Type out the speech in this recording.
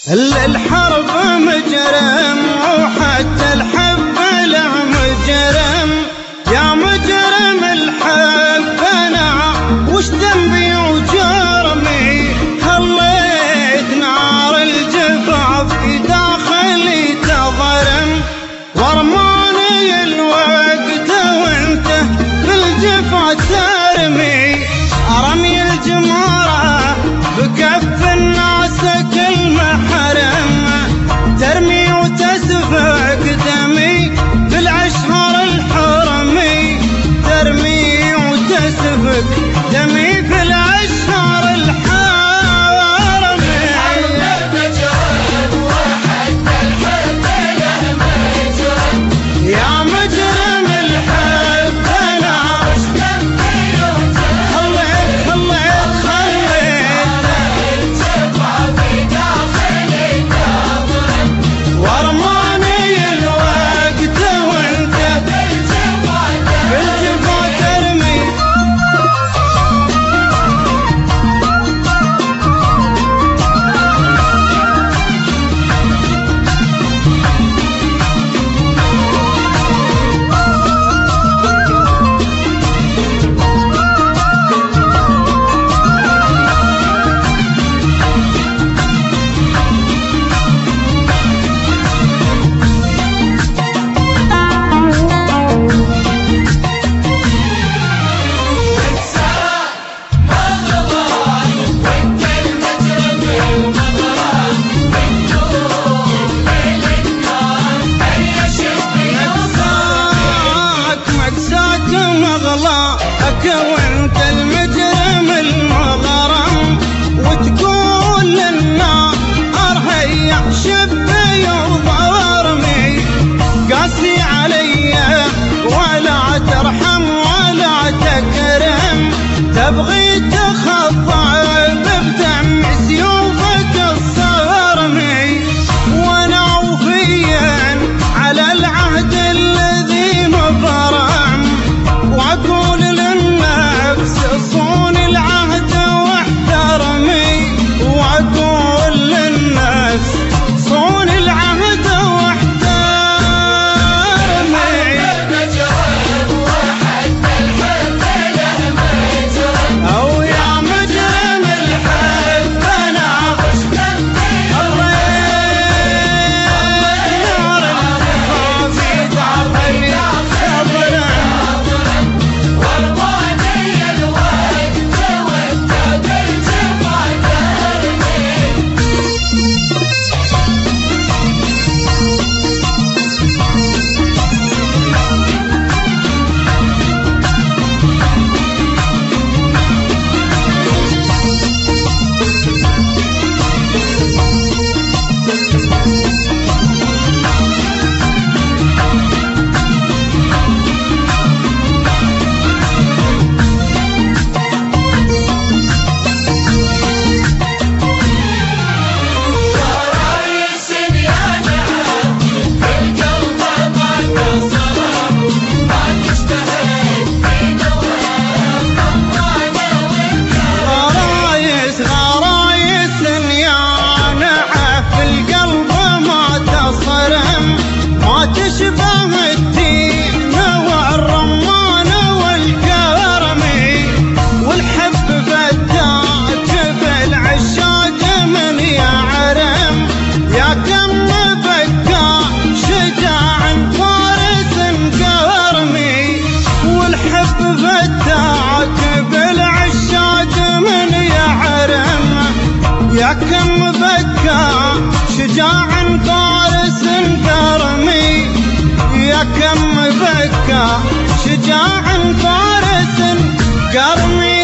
الحرب مجرم وحتى الحب له مجرم، يا مجرم الحب انا وش ذنبي وجرمي؟ خليت نار الجفا في داخلي تضرم، ورماني الوقت وانت في الجفا ترمي، ارمي الجمارة بكف الناس كل محرم، ترمي وتسفك دمي بالعشهر الحرمي، ترمي وتسفك دمي في العشهر الحرمي. يا مجرم الحب انا ورماني الوقت وانت بالجفا ترمي. وانت المجرم المغرم وتقول للنار ارهيح شبي وضرمي، قاسي علي ولا ترحم ولا تكرم، تبغي تخضب بدم سيوفك الصرمي، وانا وفيا على العهد الذي مبرم، واقول صون العهد واحترمي، واقول للناس صون العهد واحترمي. او يا مجرم الحب انا نار الجفا في داخلي تشبه التين والرمان والكرمي، والحب فتاك بالعشاق من يعرم، يا كم بكى شجاع فارس كرمي، والحب فتاك بالعشاق من يعرم، يا كم بكى شجاع فارس كرمي، يا كم بكى شجاع فارس كرمي.